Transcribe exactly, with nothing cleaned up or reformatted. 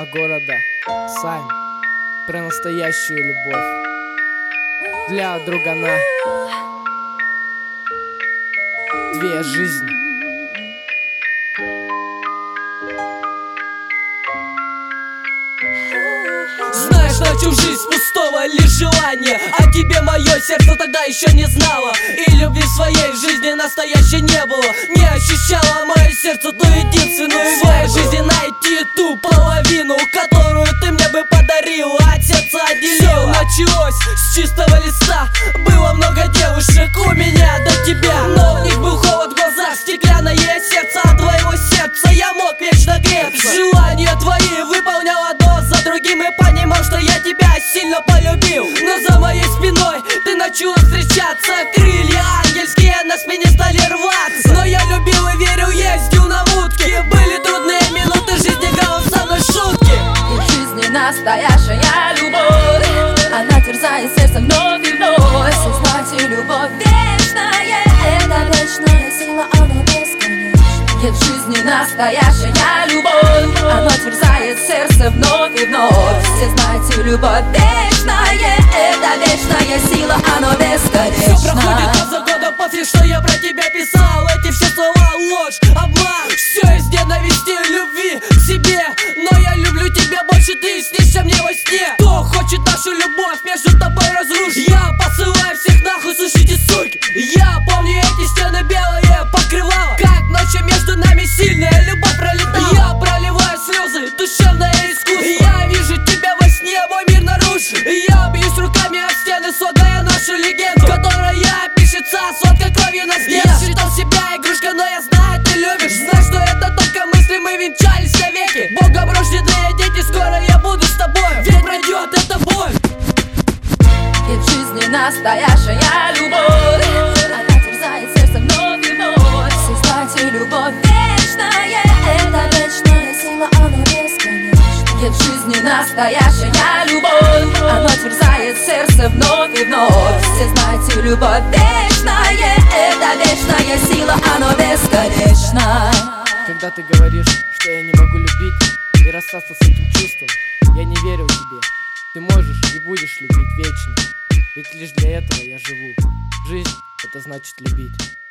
города Сайн. Про настоящую любовь. Для другана. Две жизни. Знаешь, начал жизнь с пустого лишь желания, а тебе мое сердце тогда еще не знало. И любви в своей жизни настоящей не было. Не ощущало мое сердце ту единственную в своей жизни найти ту половину, которую ты мне бы подарил, от сердца отделил. Все началось с чистого листа. Было много девушек у меня до тебя, но у них был холод в глазах, стеклянное сердце. От твоего сердца я мог вечно греться. Желания твои выполнял одно за другим, и понимал, что я тебя сильно полюбил. Но за моей спиной ты начала встречаться. Крылья ангельские на спине стали рваться. Но я любил и верил, ездил на утке. Были трудные минуты жизни, играл со мной шутки. И в жизни настоящая любовь, она терзает сердце вновь и вновь. Все знать и любовь вечная, это вечная сила, она бесконечна. И в жизни настоящая любовь, она терзает сердце вновь и вновь. Все знать и любовь вечная, это вечная сила, она бесконечна. Все проходит год за годом после, что я про тебя писал. Эти все слова ложь, обман, все из ненависти, любви к себе. Но я люблю тебя больше, ты снишься мне во сне. Кто хочет нашу любовь между тобой разрушить? Я посылаю всех нахуй, слышите, суки. Я помню эти стены белые покрывала, как ночью между нами сильная любовь пролетала. Я проливаю слезы, душевное искусство. Я вижу тебя во сне, мой мир нарушен. Я бьюсь руками об стены, слагая нашу легенду, которая пишется сладкой кровью на стене. Я считал себя игрушкой, но я знаю, ты любишь. Знай, что это только мысли, мы венчались навеки. Богом рожденные дети, скоро я буду с тобой, ведь пройдет эта боль. И в жизни настоящая любовь, она терзает сердце вновь и вновь. Все знать и любовь вечная, это вечная сила, она бесконечна. И в жизни настоящая любовь, она терзает сердце вновь и вновь. Все знать и любовь вечная, это вечная сила, она бесконечна. Когда ты говоришь, что я не могу любить и расстаться с этим чувством, я не верю тебе. Ты можешь и будешь любить вечно, ведь лишь для этого я живу. Жизнь — это значит любить.